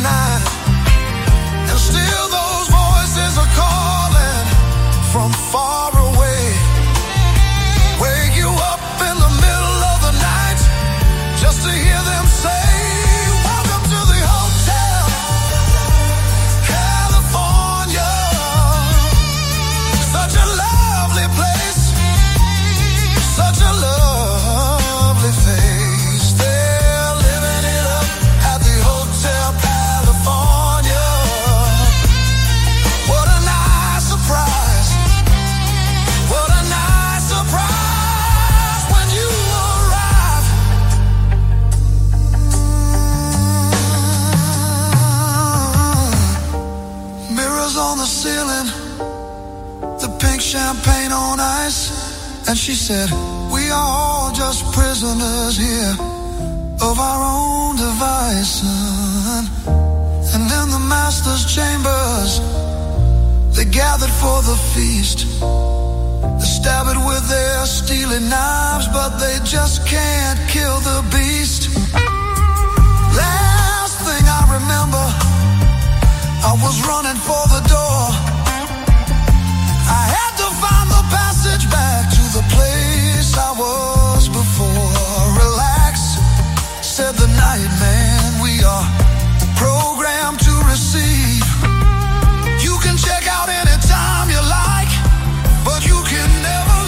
night, and still those voices are calling from far away. Wake you up in the middle of the night just to hear them say, welcome to the Hotel California. Such a lovely place, such a lovely face. They're living it up at the Hotel California. What a nice surprise, what a nice surprise when you arrive. Mirrors on the ceiling, the pink champagne on ice. And she said, we are all just prisoners here of our own device, son. And in the master's chambers, they gathered for the feast. They stab it with their steely knives, but they just can't kill the beast. Last thing I remember, I was running for the door. I had to find the passage back to the place I was before. Relax, said the night man, we are programmed to receive. You can check out anytime you like, but you can never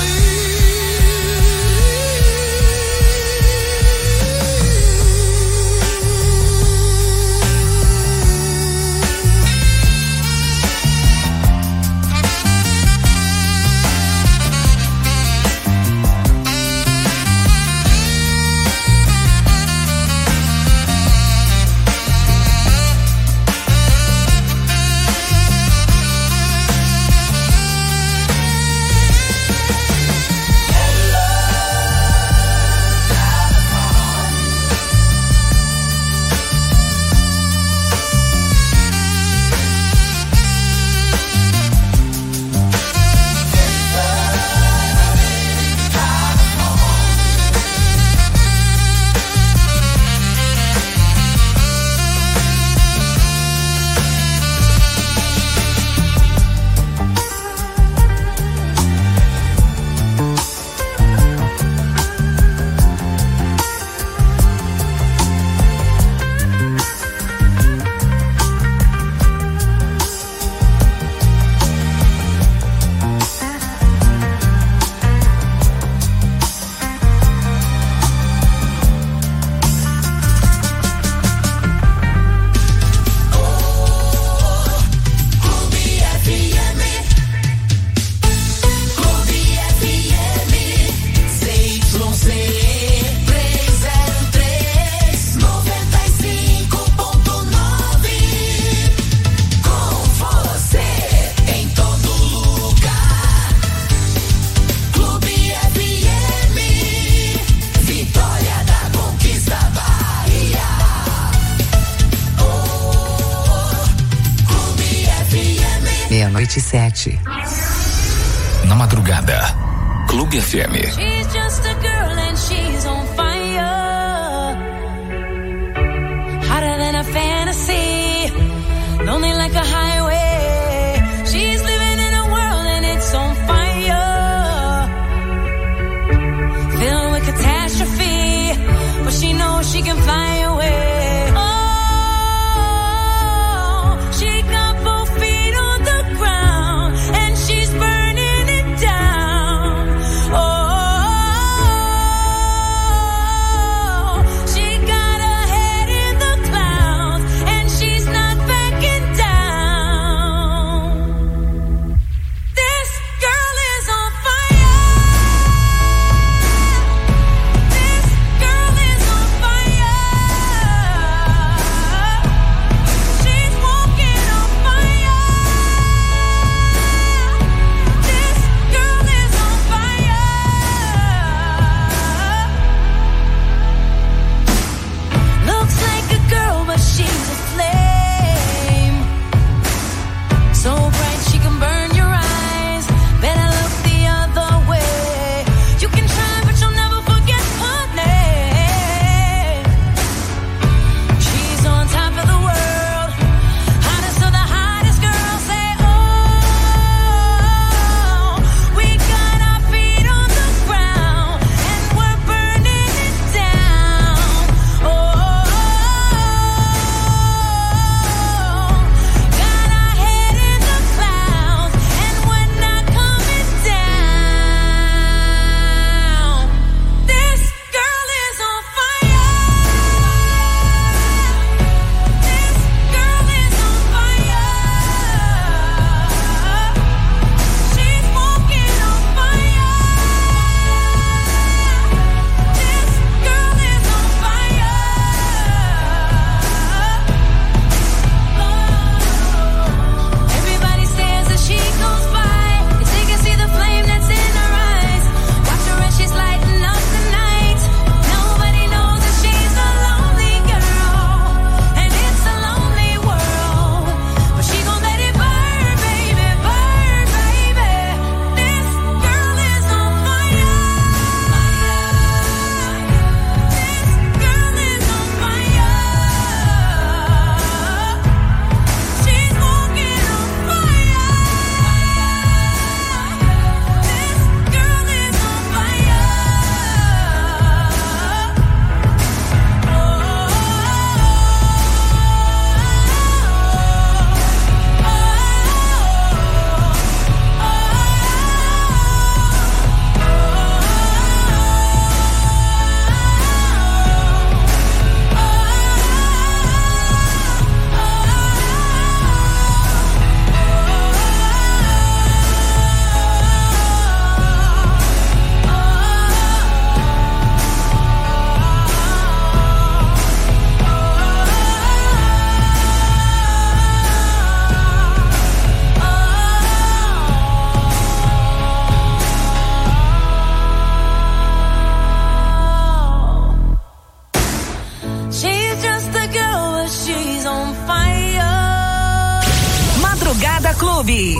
Meia-noite 7. Na madrugada, Clube FM. She's just a girl and she's on fire. Hotter than a fantasy. Lonely like a highway. She's living in a world and it's on fire. Filled with catastrophe. But she knows she can fly away. This girl is on fire. Madrugada Clube.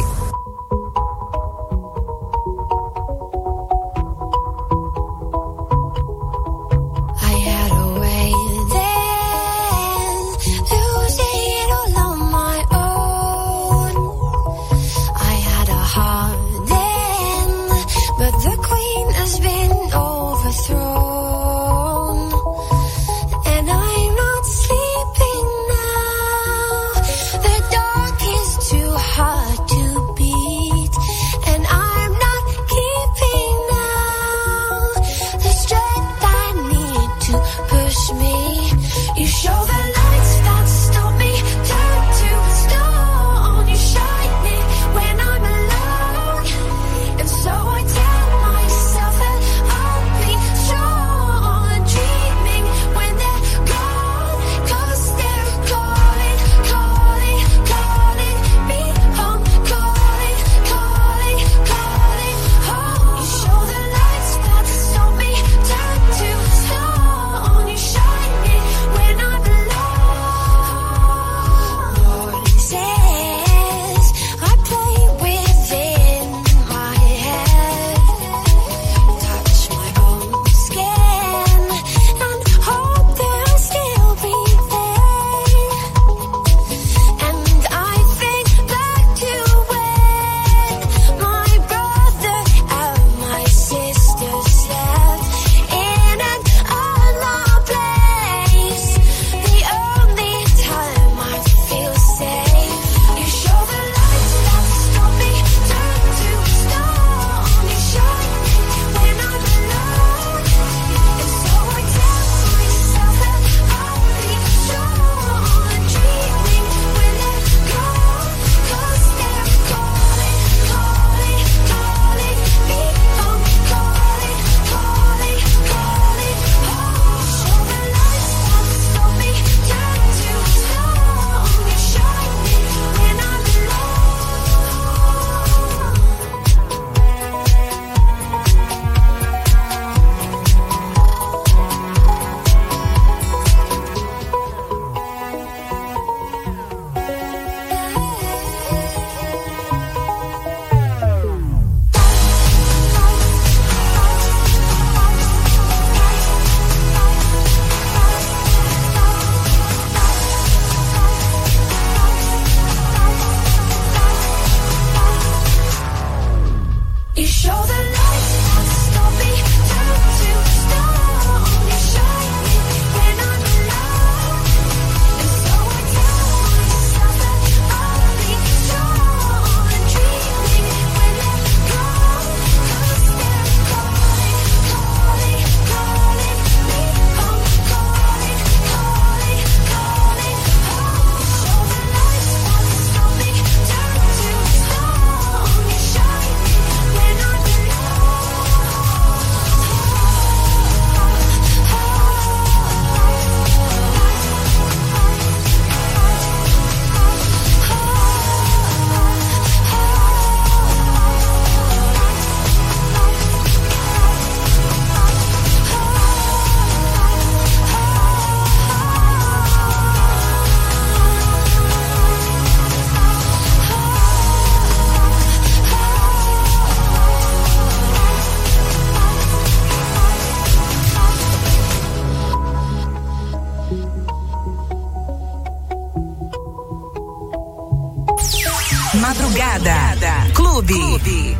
Madrugada Clube.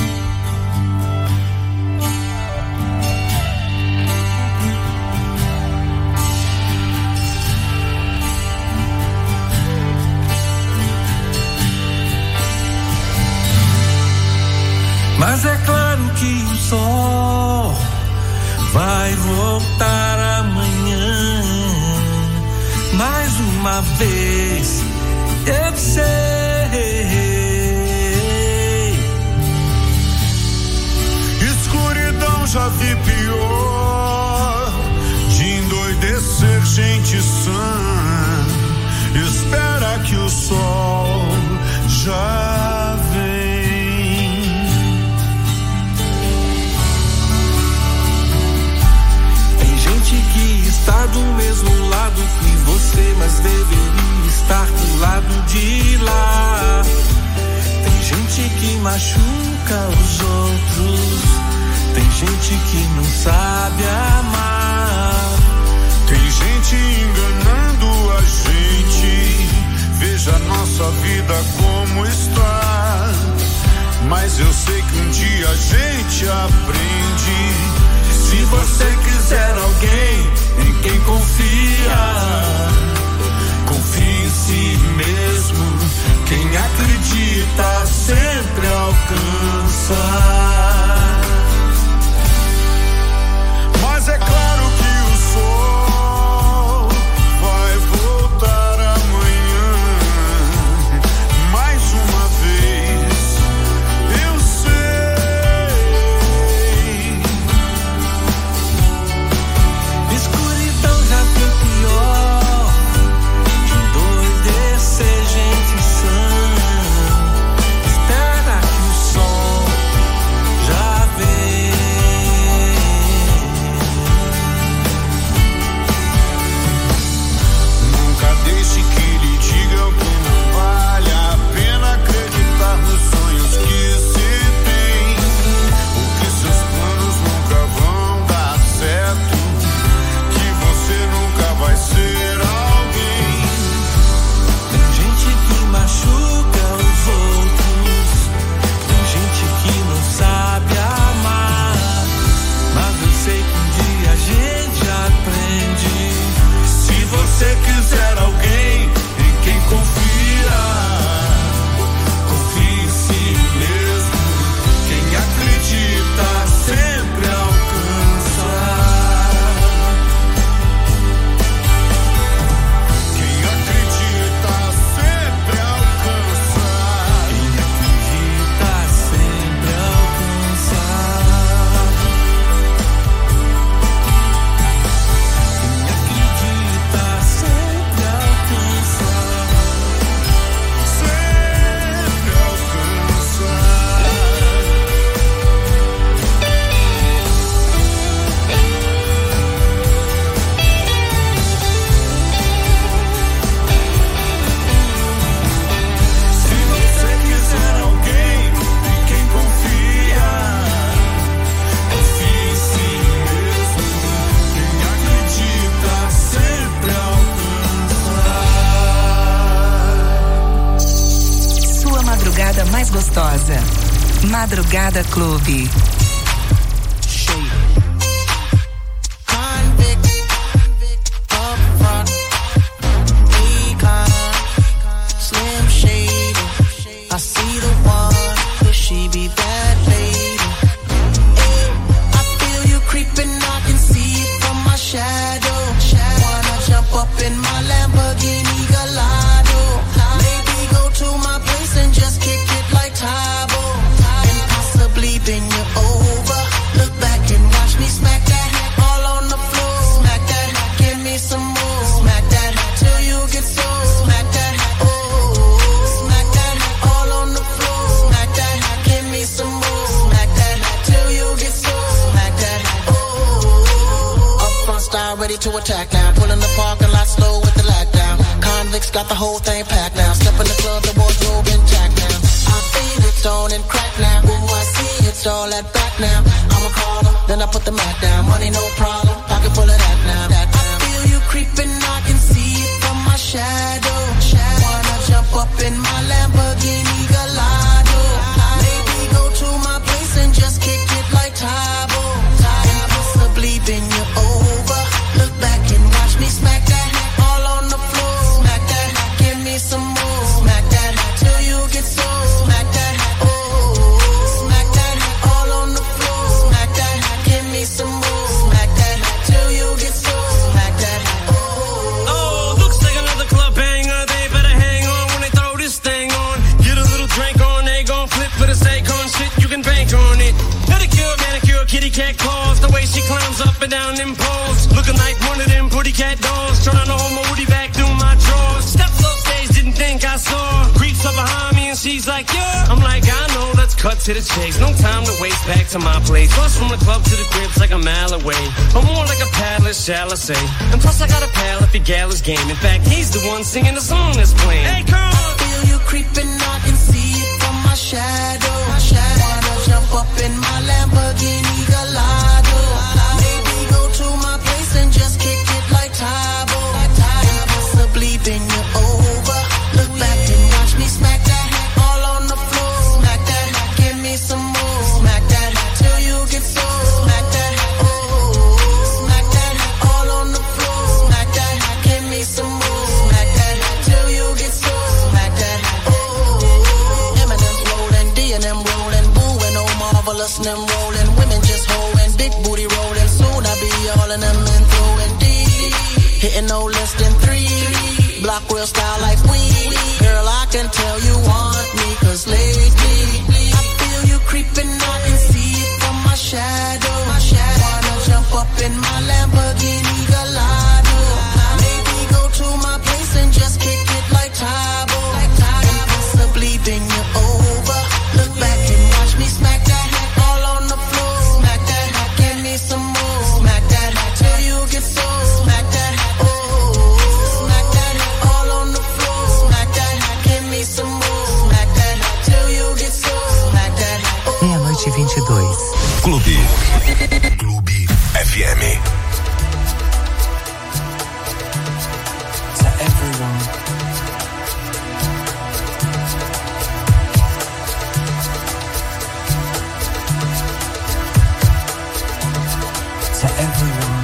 Mas é claro que o sol vai voltar amanhã. Mais uma vez eu sei. Escuridão já vi pior, de endoidecer gente sã. Espera que o sol já vem. Tem gente que está do mesmo lado que você, mas deveria estar do lado de lá. gente que machuca os outros, tem gente que não sabe amar, tem gente enganando a gente. Veja nossa vida como está, mas eu sei que um dia a gente aprende. Se você quiser alguém em quem confia, confie em si mesmo. Quem acredita sempre alcança. Mas é claro que o sol vai voltar amanhã. Mais uma vez, eu sei. Escuridão já foi pior, de endoidecer gente sã. Espera que o sol já vem. Nunca deixe que lhe digam que não vale a pena acreditar nos sonhos que se tem, porque seus planos nunca vão dar certo, que você nunca vai ser alguém. Tem gente que machuca os outros, tem gente que não sabe amar, mas eu sei que um dia a gente aprende. Se você quiser alguém em quem confia, confie em si mesmo. Quem acredita sempre alcança. Quem acredita sempre alcança. Quem acredita sempre alcança. Quem acredita sempre alcança. Sempre alcança. Se você quiser alguém em quem confia, confie em si mesmo. Quem acredita sempre alcança. Sua madrugada mais gostosa. Madrugada Clube. Up front, econ, Slim Shady. I see the one, could she be that lady? I feel you creeping, I can see it from my shadow. Wanna jump up in my Lamborghini Gallardo? Maybe go to my place and just kick it like Tybo, and possibly bend you over. Look back and watch me smack that all on the floor. Smack that, give me some more. Smack that till you get sore. Smack that, oh, smack that all on the floor. Smack that, give me some more. Smack that till you get sore. Smack that, oh. Up front style, ready to attack now. Pulling the parking lot slow with the lag down. Convicts got the whole thing packed now. Step in the club, the wardrobe intact now. I feel it's on and crack now. Ooh, I see it's all at back now. I'ma call them, then I put the Mac down. Money no problem, pocket full of that now. I feel you creeping, I can see it from my shadow. Wanna jump up in my Lamborghini Gallardo? Maybe go to my place and just kick it like Tybo, and possibly bend you over. Look back and watch me smack that all on the floor. Smack that, give me some more. Smack that till you get sore. Smack that, oh, smack that all on the floor. Smack that, give me some more. Smack that till you get sore. Smack that, oh. Oh, looks like another club banger. They better hang on when they throw this thing on. Get a little drink on, they gon' flip for the sake on shit. You can bank on it. Pedicure, manicure, kitty cat claws. The way she climbs up and down them poles, looking like one of them pretty cat dolls. Trying to hold my woody back through my drawers. Steps off stage, didn't think I saw. Creeps up behind me and she's like, yeah. I'm like, I know, let's cut to the chase. No time to waste, back to my place. Bus from the club to the crib's like a mile away. I'm more like a paddler, shall I say. And plus I got a pal if your gal is game. In fact, he's the one singing the song that's playing. Hey, girl! I feel you creeping, I can see it from my shadow. Wanna jump up in my Lamborghini Gallardo. Maybe go to my place and just kick it like Tybo. Possibly bend you over. Look back and watch me smack that all on the floor. Smack that, give me some more. Smack that till you get sore. Smack that, oh. Smack that all on the floor. Smack that, give me some more. Smack that till you get sore. Smack that, oh. Eminem's rolling, D and M rolling, Boo and oh marvelous and them rolling. Women just holding, big booty rolling. Soon I be all in them and throwing D. Hitting no less than 3. Block real style like we. Girl, I can tell you want me, cause lately I feel you creeping out and see it from my shadow. Wanna jump up in my Lamborghini Gallardo. Maybe go to my place and just kick it like Tybo. And possibly bend you over. Look back and watch me smack that all on the floor. Smack that, give me some more. Smack that till you get sore. Smack that, oh. Smack that all on the floor. Smack that, give me some more. Smack that till you get sore. Smack that, oh. Meia-noite e 22. Clube FM. To everyone. To everyone.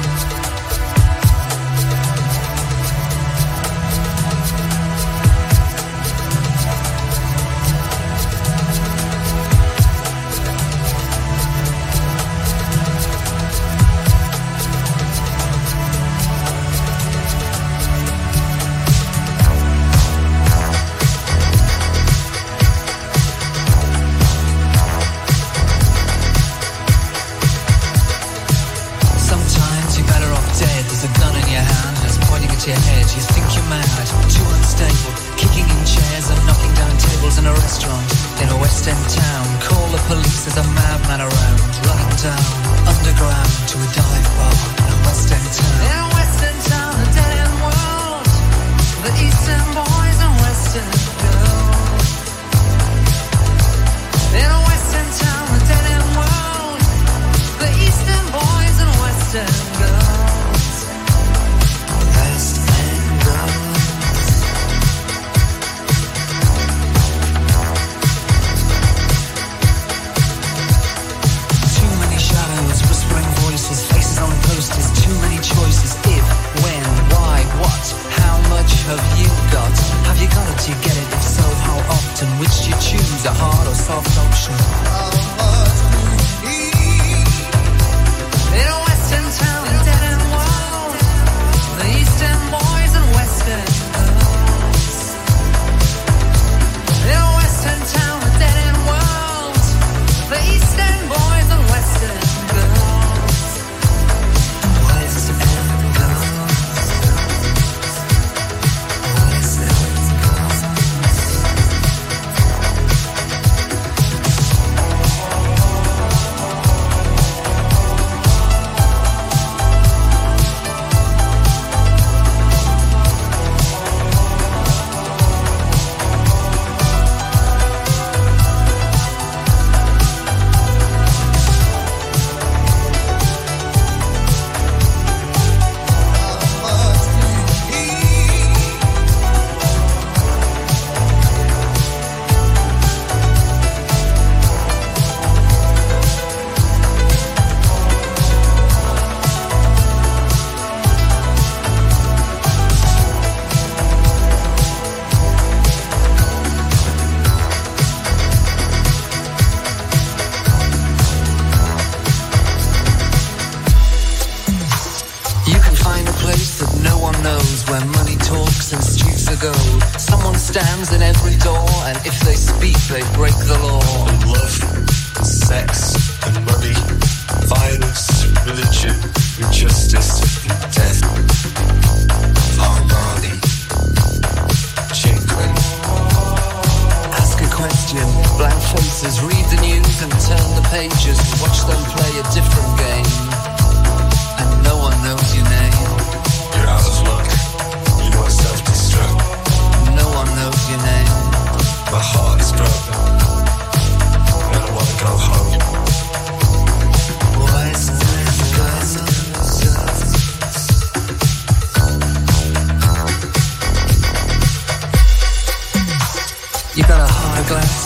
Sometimes you're better off dead. There's a gun in your hand and it's pointing at your head. You think you're mad, too unstable, kicking in chairs and knocking down tables in a restaurant in a West End town. Call the police, there's a madman around, running down underground to a dive bar in a West End town. In a West End town, a dead end world, the Eastern boys and Western girls. In a West End town, a dead end world, the Eastern boys and Western girls. West End girls. Too many shadows, whispering voices, faces on posters, too many choices. If, when, why, what, how much have you got? Have you got it, do you get it? If so, how often? Which do you choose, a hard or soft option? In a Western town, a dead end world, the Eastern boys and Western girls. In a Western town, a dead end world, the Eastern boys and Western girls. Western girls. Western girls. where money talks and streets are gold. Someone stands in every door, and if they speak, they break the law. And love, and sex, and money, violence, religion, injustice, and death. Varnani, Chingren. Ask a question, blank faces, read the news and turn the pages. Watch them play a different game, and no one knows your name. You're out of luck. You want self-destruct. No one knows your name. My heart is broken.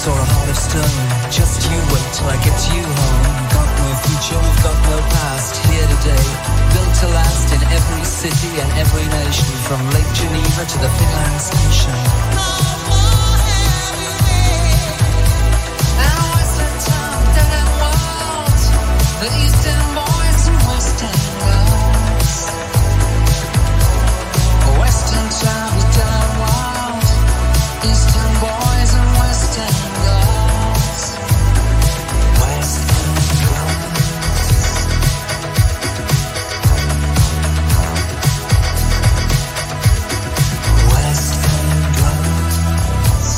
or a heart of stone. Just you wait till I get you home. Got no future, we've got no past. Here today, built to last in every city and every nation, from Lake Geneva to the Finland Station. The Eastern boys and Western girls. Western town is down wild. Eastern boys and Western girls. Western girls. Western girls.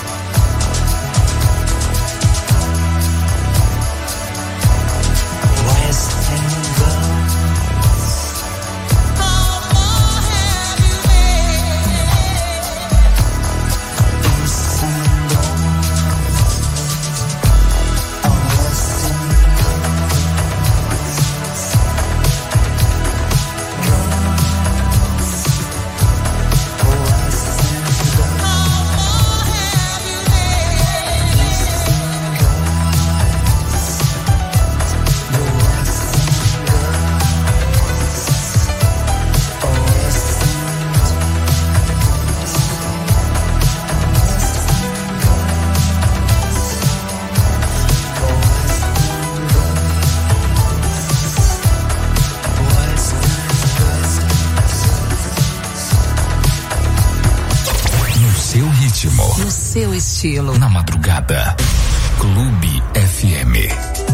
No seu estilo. Na madrugada. Clube FM.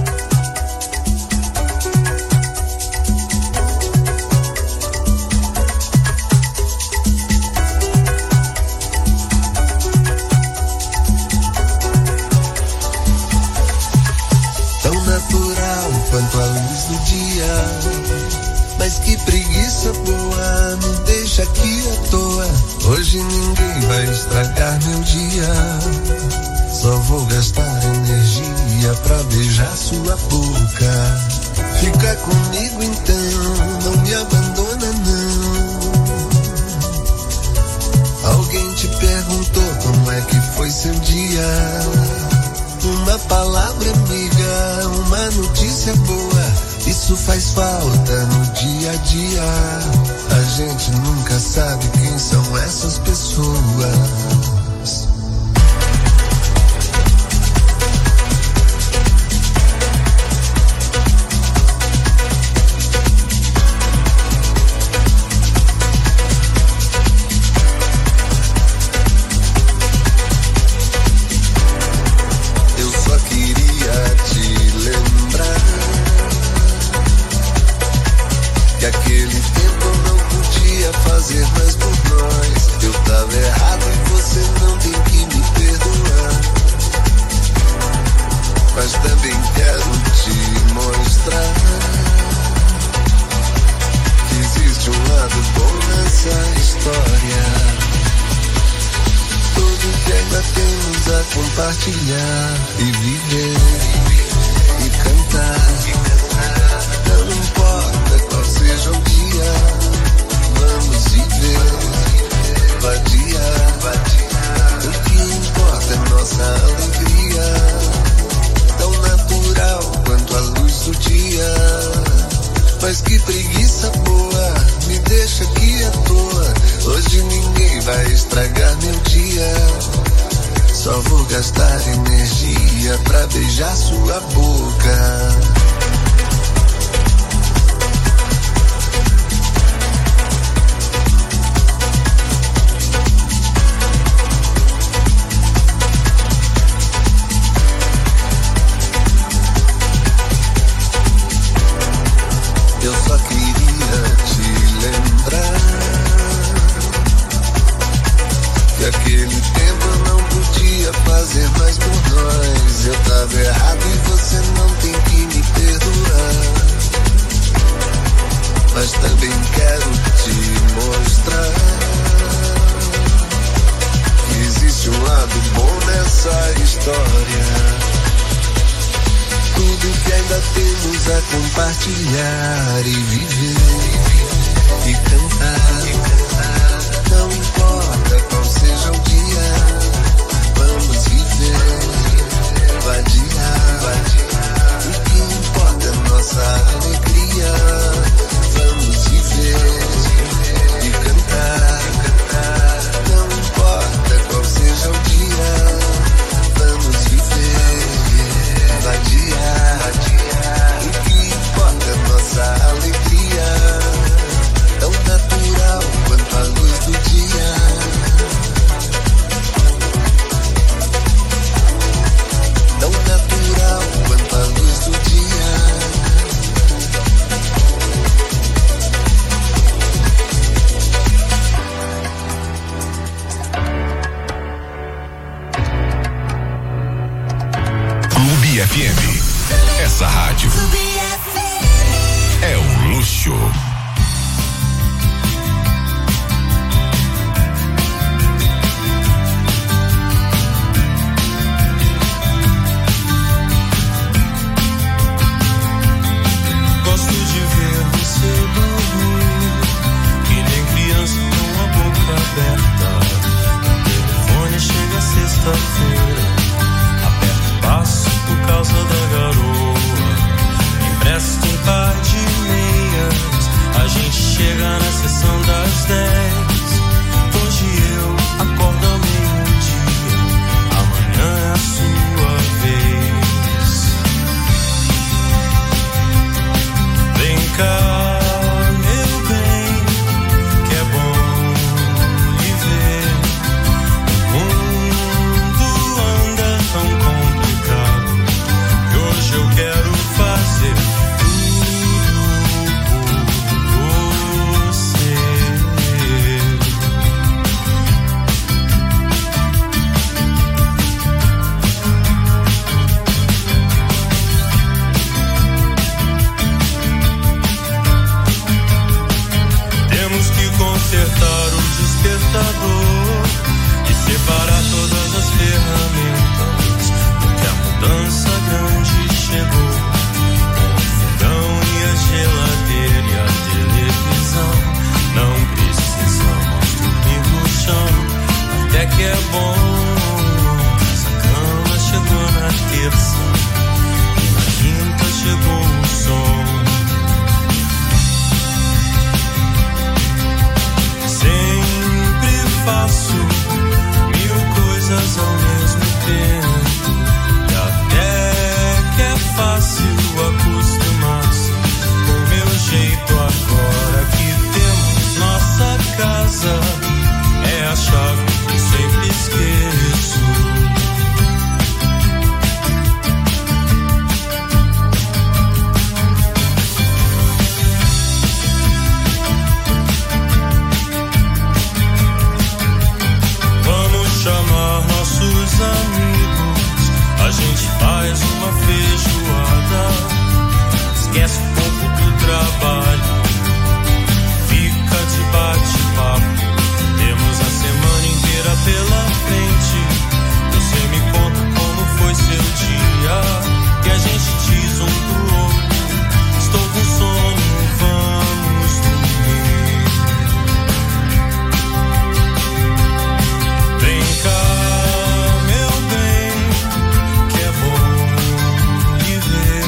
Tão natural quanto a luz do dia. Mas que preguiça boa, me deixa aqui à toa. Hoje ninguém vai estragar meu dia. Só vou gastar energia pra beijar sua boca. Fica comigo então, não me abandona não. Alguém te perguntou como é que foi seu dia. Uma palavra amiga, uma notícia boa. Isso faz falta no dia a dia. A gente nunca sabe quem são essas pessoas. Compartilhar e viver e cantar. Não importa qual seja o dia, vamos viver, vadiar. O que importa é nossa alegria, tão natural quanto a luz do dia. Mas que preguiça boa, me deixa aqui à toa. Hoje ninguém vai estragar meu dia. Só vou gastar energia pra beijar sua boca. Eu só queria te lembrar que aquele tempo eu não podia fazer mais por nós. Eu tava errado e você não tem que me perdoar. Mas também quero te mostrar que existe um lado bom nessa história. Tudo que ainda temos a compartilhar e viver e cantar. Não importa qual seja o dia, vamos viver nossa rádio. É o luxo. Gosto de ver você dormir, que nem criança com a boca aberta. O telefone chega sexta-feira, aperta o passo por causa da garoa. Empresta um par de meias, a gente chega na sessão das 10. Hoje eu acordo ao meio-dia, amanhã é a sua vez. Vem cá, meu bem, que é bom lhe ver. O mundo anda tão complicado que hoje eu quero fazer tudo por você. Temos que consertar o despertador e separar todas as ferramentas, porque a mudança grande chegou. Com o fogão e a geladeira e a televisão, não precisamos dormir no chão. Até que é bom. Essa cama chegou na terça e na quinta chegou o som. Sempre faço 1000 coisas ao mesmo tempo, e até que é fácil acostumar-se com o meu jeito. Agora que temos nossa casa, é a chave que eu sempre esqueço. Vamos chamar nossos amigos, a gente faz uma feijoada, esquece um pouco do trabalho, fica de bate-papo. Temos a semana inteira pela frente, você me conta como foi seu dia, e a gente diz um pro outro: estou com sono, vamos dormir. Vem cá, meu bem, que é bom lhe ver.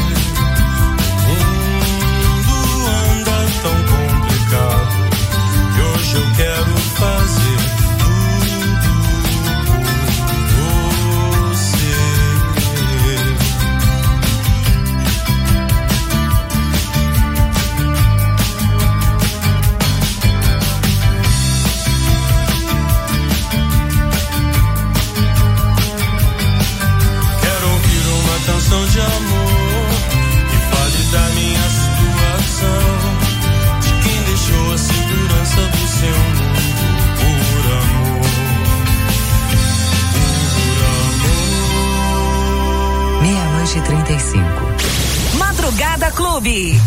O mundo anda tão complicado que hoje eu quero fazer tudo por você. Quero ouvir uma canção de amor que fale da minha situação, de quem deixou a segurança do seu mundo por amor, por amor. 00:35. Madrugada Clube.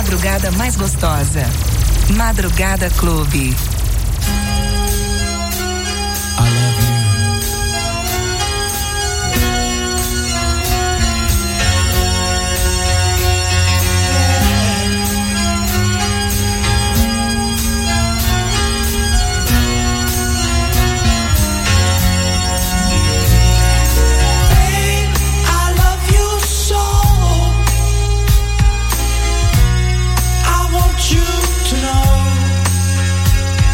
madrugada mais gostosa. Madrugada Clube. You to know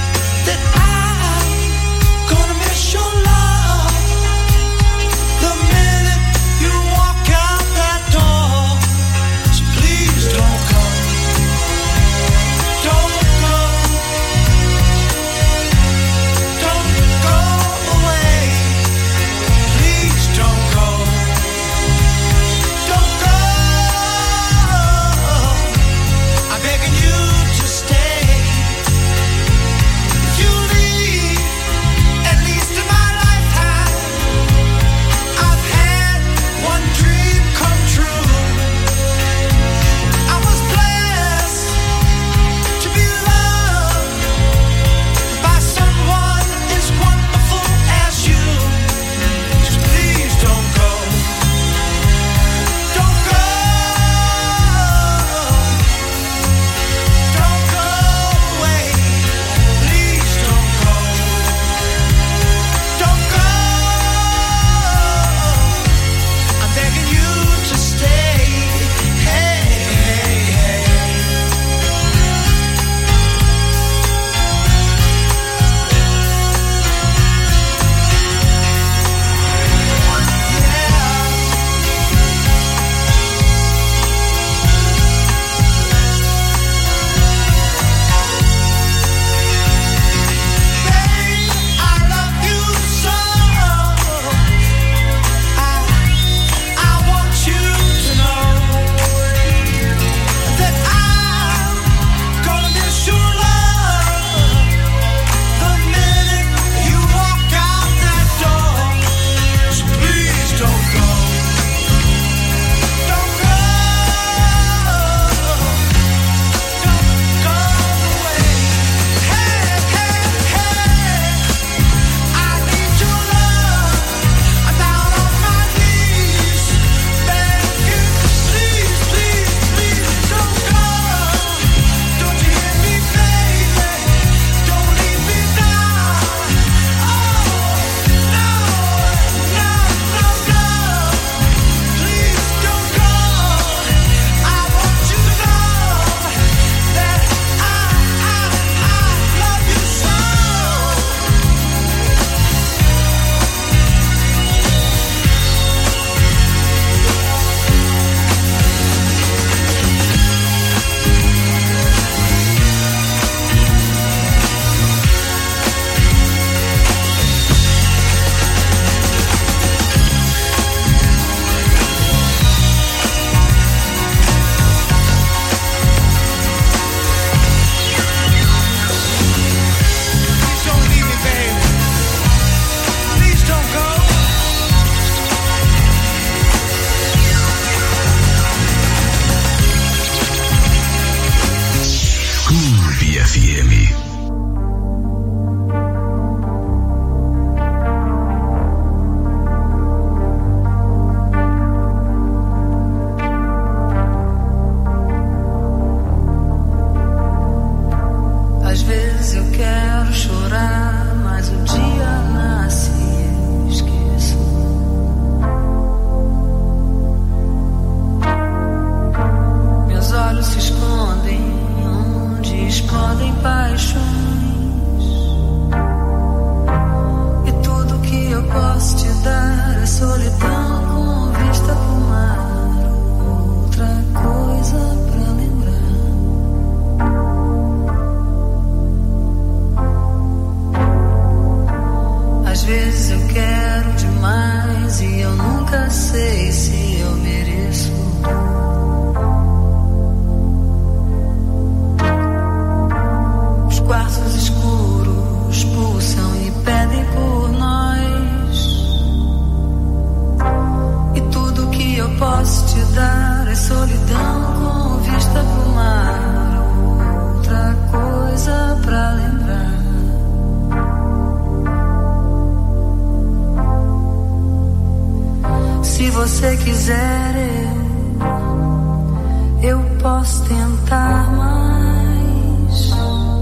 posso tentar mais.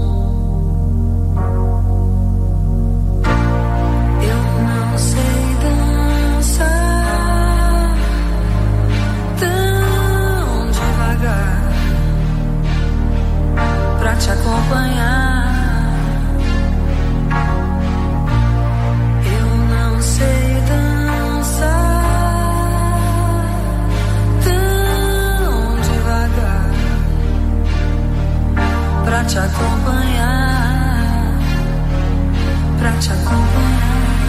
Eu não sei dançar tão devagar pra te acompanhar. Pra te acompanhar, pra te acompanhar.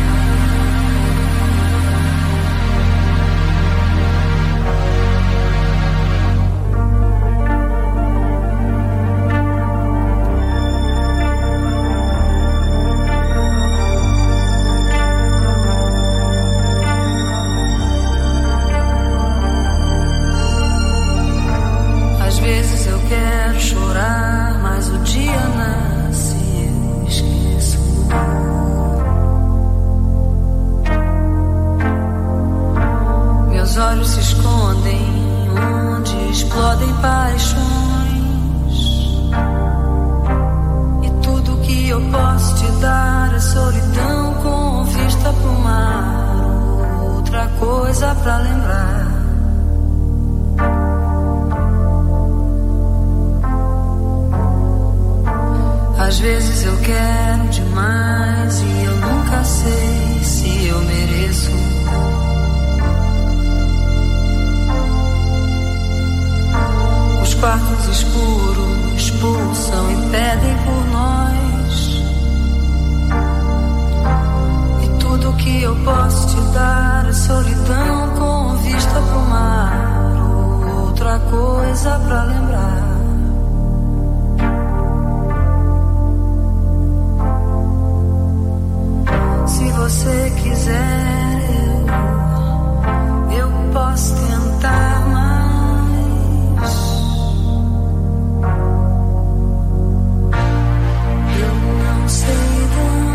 Às vezes eu quero chorar, mas o dia nasce e eu esqueço. Meus olhos se escondem onde explodem paixões. E tudo que eu posso te dar é solidão com vista pro mar. Outra coisa pra lembrar. Às vezes eu quero demais e eu nunca sei se eu mereço. Os quartos escuros pulsam e pedem por nós. E tudo que eu posso te dar é solidão com vista pro mar. Outra coisa pra lembrar. Se você quiser, eu posso tentar mais. Eu não sei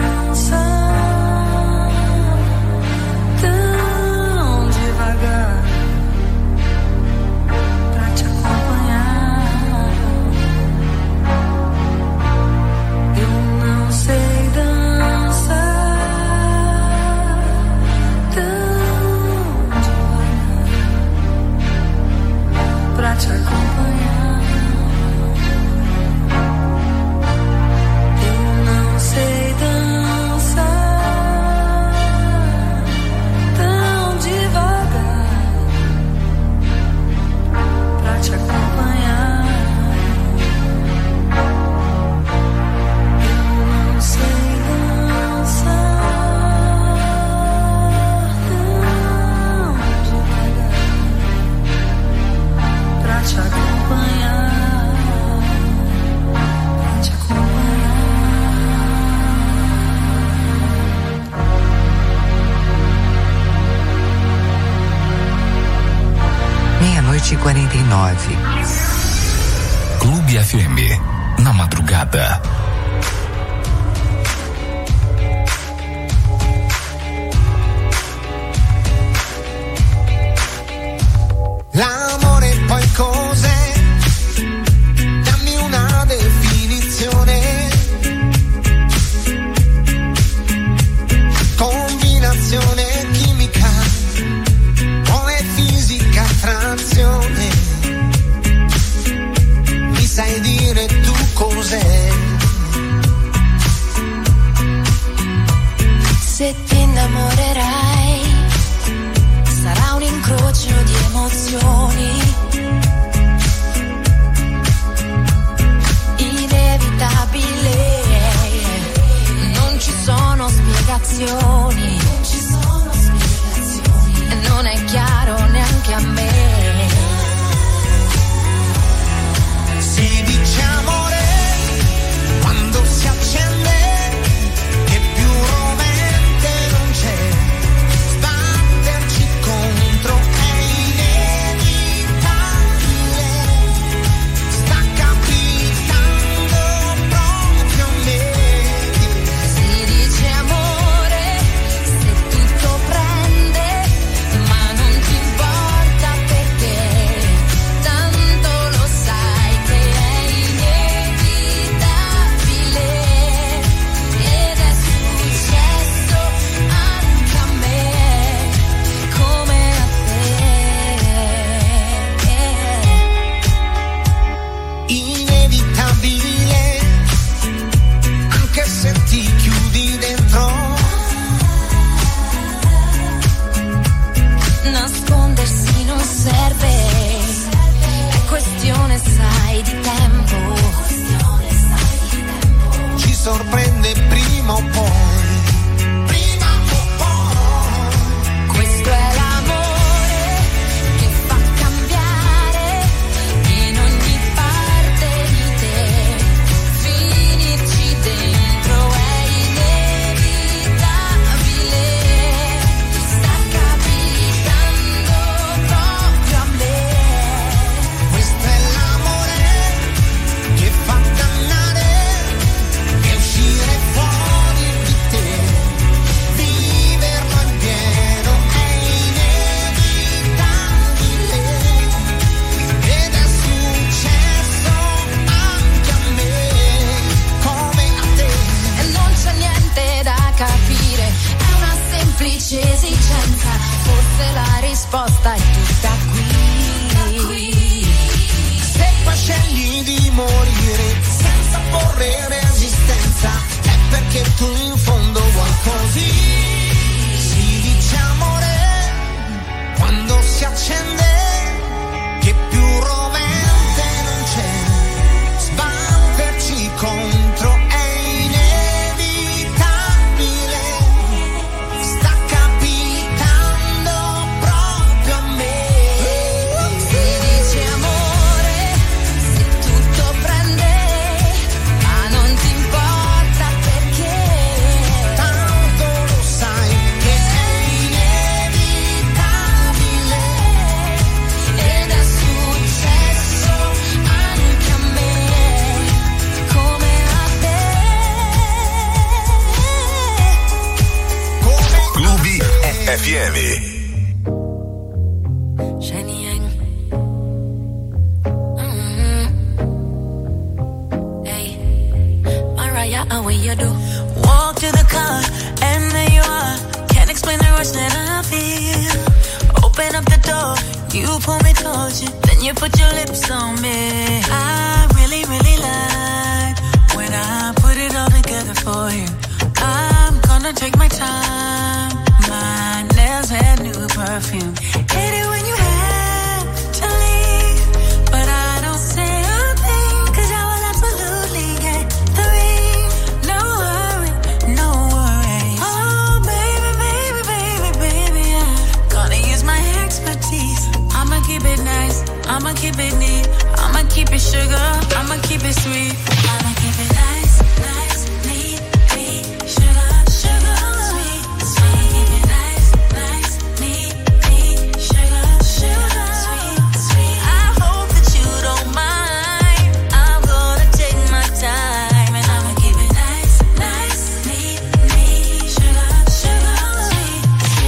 dançar tão devagar pra te acompanhar. Eu não sei dançar pra te acompanhar. Eu não sei dançar tão devagar pra te acompanhar. Eu não sei dançar tão devagar pra te acompanhar, pra te acompanhar. 00:49. Clube FM, na madrugada. L'amore poi cos'è? Dammi una definizione. Combinazione chimica o è fisica attrazione? Mi sai dire tu cos'è? sai di tempo. Ci sorprende prima o poi. Prima o poi. Questo è l'amore che fa cambiare in ogni parte di te. Finirci dentro è inevitabile. Sta capitando proprio a me. Questo è l'amore che fa dannare e uscire fuori di te. Viverlo in pieno è inevitabile. Ed è successo anche a me, come a te. E non c'è niente da capire, è una semplice esigenza. Forse la risposta è tutta qui. Se poi scegli di morire senza porre resistenza, è perché tu in fondo vuoi così. Si dice amore quando si accende, che più rovente non c'è. Sbatterci contro è inevitabile. Sta capitando proprio a me. Si dice amore se tutto prende, ma non ti importa perché. Tanto lo sai che è inevitabile. Ed è successo anche a me, come a te. Klubi FM. Shiny Yang. Hey, Mariah, how you do? Walk to the car, and there you are. Can't explain the rush that I feel. Open up the door, you pull me towards you, then you put your lips on me. I really, really like when I put it all together for you. I'm gonna take my time. My nails have new perfume. Hate it when you have to leave, but I don't say a thing, 'cause I will absolutely get the ring. No worry, no worry. Oh baby, baby, baby, baby, I'm gonna use my expertise. I'ma keep it nice, I'ma keep it neat, I'ma keep it sugar, I'ma keep it sweet. I'ma keep it nice, nice, neat, neat, sugar, sugar, sweet, sweet. Keep it nice, nice, neat, neat, sugar, sugar, sweet, sweet. I hope that you don't mind. I'm gonna take my time, and I'ma keep it nice, nice, neat, neat, sugar, sugar, sweet,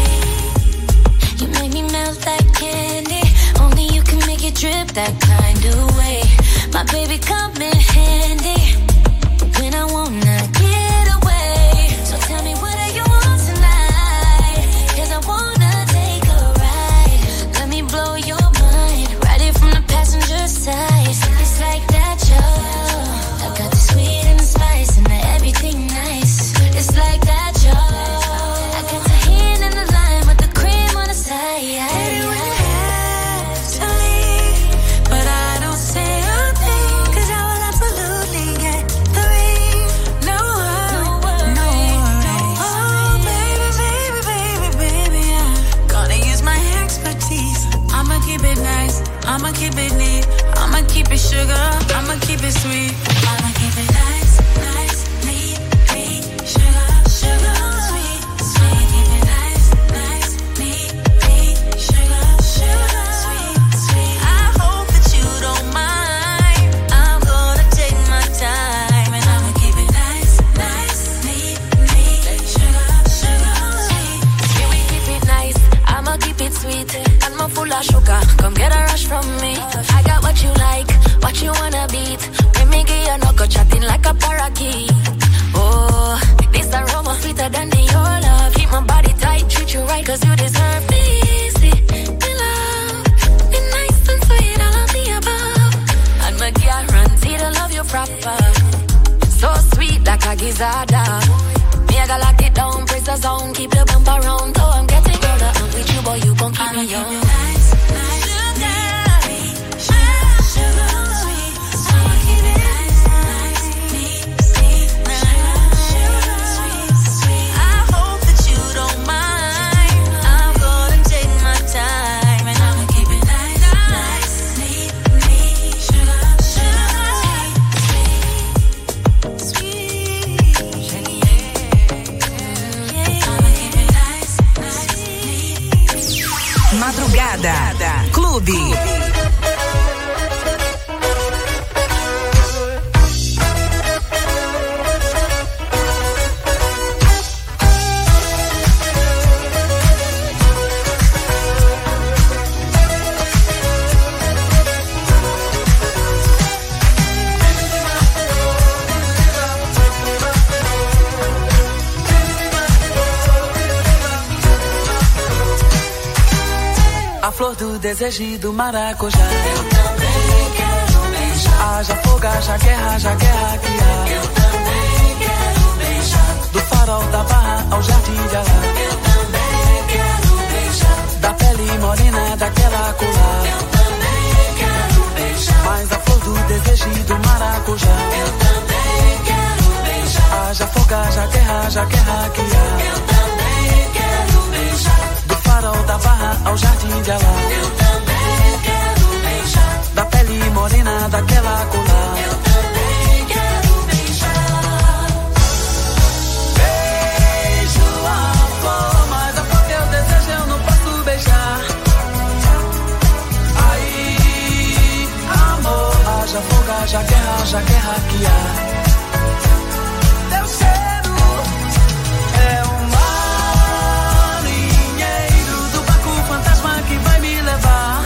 sweet. You make me melt like candy. Only you can make it drip that kind of way. My baby come in handy when I wanna get away. So tell me what do you want tonight? 'Cause I wanna take a ride. Let me blow your mind. Ride it from the passenger side. It's like that, yo. I got the sweet and the spice and the everything nice. It's like that, yo. I got the hand in the line with the cream on the side. Hate it when you have to leave, but I don't say a thing, 'cause I will absolutely get the ring. No worry, no worry. Oh baby, baby, baby, baby, I'm gonna use my expertise. I'ma keep it nice, I'ma keep it neat, I'ma keep it sugar, I'ma keep it sweet. I'ma keep it nice, nice, neat, neat, sugar, sugar, sweet, sweet. Keep it nice, nice, neat, neat, sugar, sugar, sweet, sweet. I hope that you don't mind. I'm gonna take my time, and I'ma keep it nice, nice, neat, neat, sugar, sugar, sweet. Yeah, we keep it nice, I'ma keep it sweet. And I'm full of sugar, come get a rush from me. I got what you like, what you wanna beat. Let me get your knuckle chatting like a parakeet. Oh, this aroma sweeter than the your love. Keep my body tight, treat you right, 'cause you deserve me. Easy, me love, be nice and sweet, all of the above. And my guarantee to love you proper. So sweet like a gizzard. Me I gotta lock it down, press the zone, keep the bumper round. So I'm getting older, I'm with you, boy, you gon' keep me young. Nice, nice, sugar, sugar, sugar, sweet, Clube. Flor do desejo e do maracujá. Eu também quero beijar. Haja fogo, haja guerra que há. Eu também quero beijar. Do farol da Barra ao jardim de Alá. Eu também quero beijar. Da pele morena daquela colar. Eu também quero beijar. Mas a flor do desejo e do maracujá. Eu também quero beijar. Haja fogo, haja guerra que há. Eu também quero beijar. Do farol da Barra ao jardim de Alá. Eu também quero beijar. Da pele morena daquela colar. Eu também quero beijar. Beijo a flor, mas a flor que eu desejo eu não posso beijar. Aí, amor, haja fogo, haja guerra que há. Teu cheiro é um que vai me levar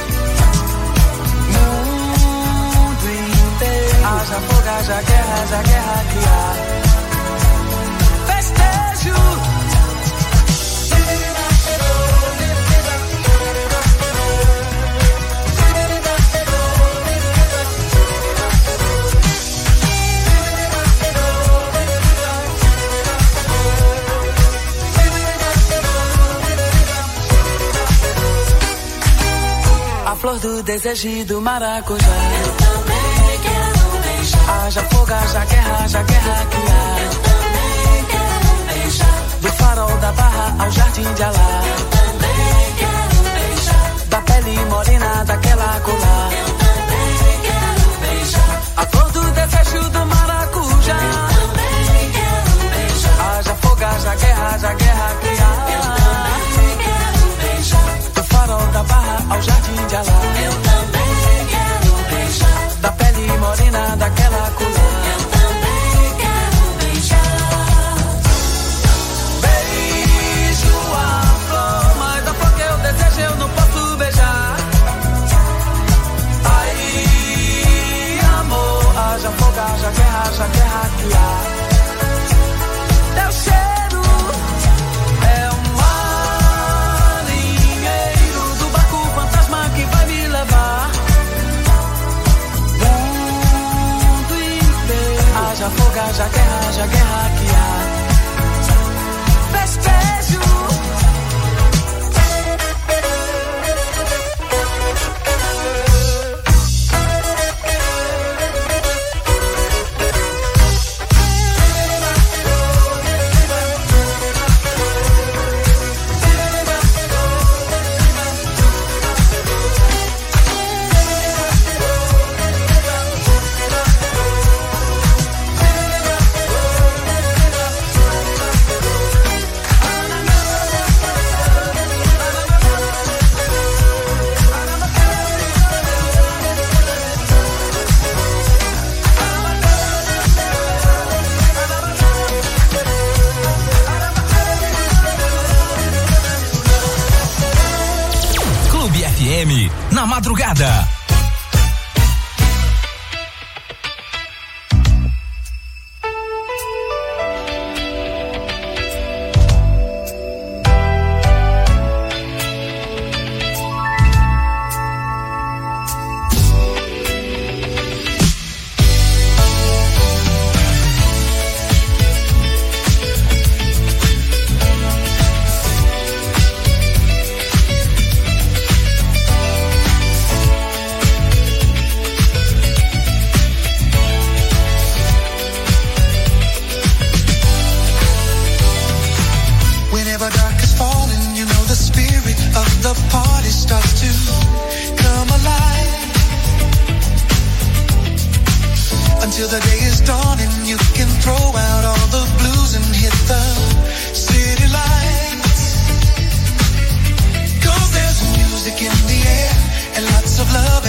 mundo inteiro. Haja fogo, haja guerra que há. Festejo. A flor do desejo e do maracujá. Eu também quero beijar. Haja fogo, haja guerra que há. Eu também quero beijar. Do farol da Barra ao jardim de Alá. Eu também quero beijar. Da pele morena daquela colar. Eu também quero beijar. A flor do desejo do maracujá. Eu também quero beijar. Haja fogo, haja guerra que há. Eu também quero beijar. Do farol da Barra ao jardim de Alá. Eu também quero beijar. Da pele morena daquela colar. Eu também quero beijar. Beijo a flor, mas a flor que eu desejo eu não posso beijar. Aí, amor, haja fogo, haja guerra que há. Teu cheiro é um marinheiro do barco fantasma que vai me levar mundo inteiro. Haja fogo, haja guerra que há. Festejo. Na madrugada. Until the day is dawning, you can throw out all the blues and hit the city lights. 'Cause there's music in the air, of love